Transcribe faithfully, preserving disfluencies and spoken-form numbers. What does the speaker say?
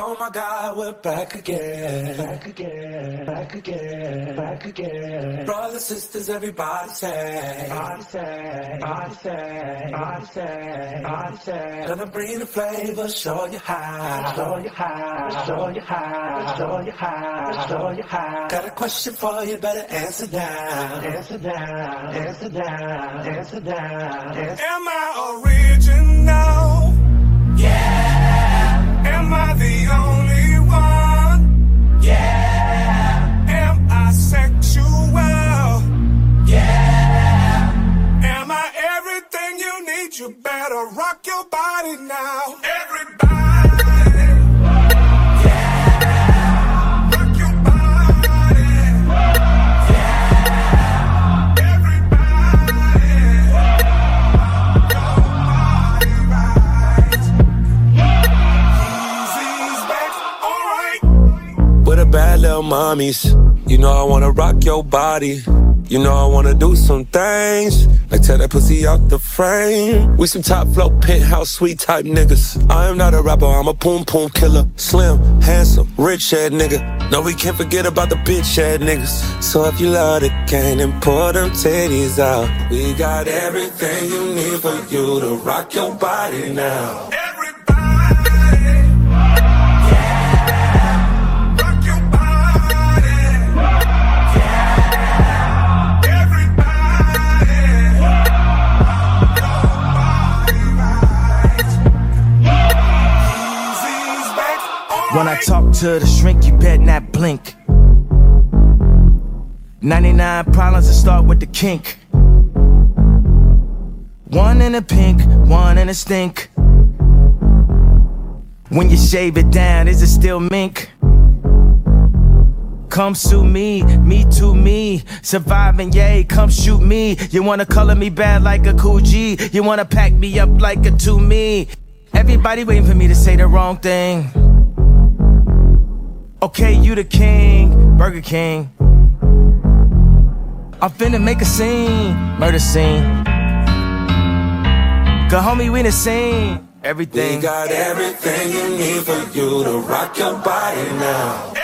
Oh my God, we're back again, back again, back again, back again. Brothers, sisters, everybody say, body say, body say, body say, body say. Gonna bring the flavor, show you how, show you how, show you how, show you how, show you how. Got a question for you, better answer now, answer now, answer now, answer now. Am I original? Yeah. Am I the only one? Yeah. Am I sexual? Yeah. Am I everything you need? You better rock your body now. Everybody. Yeah. Rock your body. Yeah. Everybody. Your body right. Easy's back. All right. With a bad little mommies. You know I wanna rock your body. You know I wanna do some things, like tear that pussy out the frame. We some top flow, penthouse suite type niggas. I am not a rapper, I'm a poom poom killer. Slim, handsome, rich head nigga. No, we can't forget about the bitch head niggas. So if you love the game, then pour them titties out. We got everything you need for you to rock your body now. When I talk to the shrink, you bet not blink. ninety-nine problems that start with the kink. One in a pink, one in a stink. When you shave it down, is it still mink? Come sue me, me to me. Surviving, yay, come shoot me. You wanna color me bad like a cool G. You wanna pack me up like a to me. Everybody waiting for me to say the wrong thing. Okay, you the king, Burger King. I'm finna make a scene, murder scene. Cause homie, we done seen everything. We got everything you need for you to rock your body now.